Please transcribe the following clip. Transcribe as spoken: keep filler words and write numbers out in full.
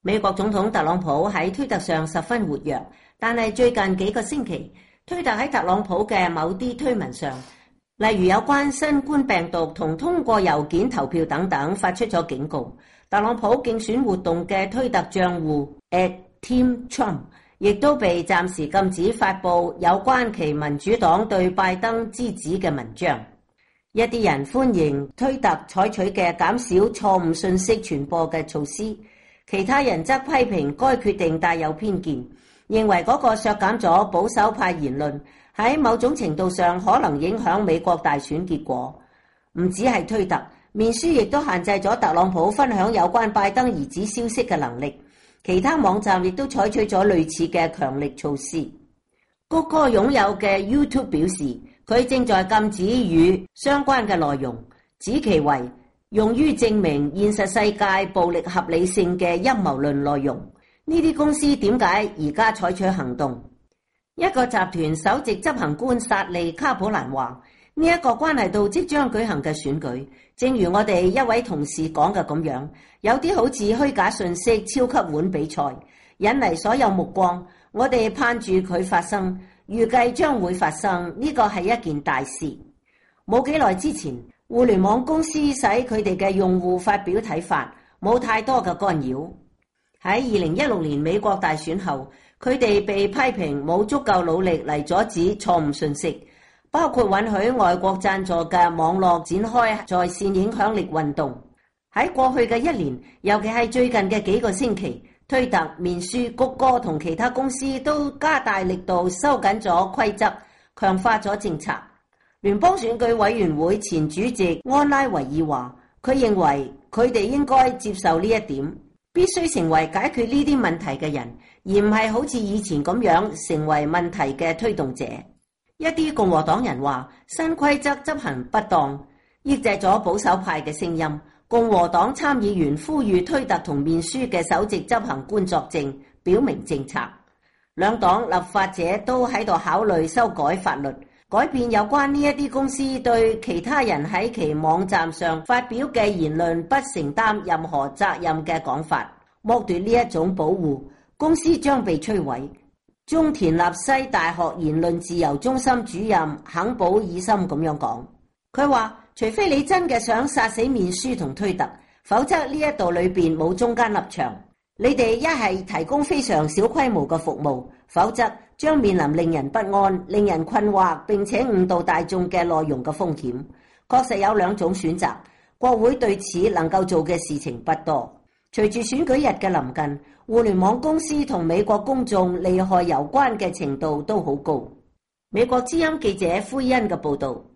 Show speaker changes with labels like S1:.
S1: 美國總統特朗普喺推特上十分活躍，但係最近幾個星期，推特喺特朗普嘅某啲推文上，例如有關新冠病毒同通過郵件投票等等，發出咗警告。特朗普競選活動嘅推特賬戶 at Tim Trump 亦都被暫時禁止發布有關其民主黨對拜登之子嘅文章。一啲人歡迎推特採取嘅減少錯誤信息傳播嘅措施，其他人則批評該決定帶有偏見，認為嗰個削減咗保守派言論，喺某種程度上可能影響美國大選結果。唔止係推特，面書亦都限制咗特朗普分享有關拜登兒子消息嘅能力。其他網站亦都採取咗類似嘅強力措施。谷歌擁有嘅 YouTube 表示，佢正在禁止與相關嘅內容，指其為用於證明現實世界暴力合理性嘅陰謀論內容。呢啲公司點解而家採取行動？一個集團首席執行官薩利卡普蘭話：呢一個關係到即將舉行嘅選舉，正如我哋一位同事講嘅咁樣，有啲好似虛假信息超級碗比賽，引嚟所有目光。我哋盼住佢發生，預計將會發生，呢個係一件大事。冇幾耐之前，互聯網公司使佢哋嘅用戶發表睇法，冇太多嘅干擾。喺二零一六年美國大選後，佢哋被批評冇足夠努力嚟阻止錯誤信息，包括允許外國贊助嘅網絡展開在線影響力運動。喺過去嘅一年，尤其係最近嘅幾個星期，推特、面書、谷歌同其他公司都加大力度收緊咗規則，強化咗政策。聯邦選舉委員會前主席安拉維爾話，佢認為佢哋應該接受呢一點，必須成為解決呢啲問題嘅人，而唔係好似以前咁樣成為問題嘅推動者。一啲共和黨人話，新規則執行不當，抑制咗保守派嘅聲音。共和黨參議員呼籲推特同面書嘅首席執行官作證，表明政策。兩黨立法者都喺度考慮修改法律，改變有關呢一啲公司對其他人喺其網站上發表嘅言論不承擔任何責任嘅講法，剝奪呢一種保護，公司將被摧毀。中田納西大學言論自由中心主任肯保爾森咁樣講，佢話，除非你真嘅想殺死面書同推特，否則呢一度裏邊冇中間立場。你哋一係提供非常小規模嘅服務，否則將面臨令人不安、令人困惑並且誤導大眾嘅內容嘅風險。確實有兩種選擇，國會對此能夠做嘅事情不多。隨住選舉日嘅臨近，互聯網公司同美國公眾利害攸關嘅程度都好高。美國之音記者灰恩嘅報導。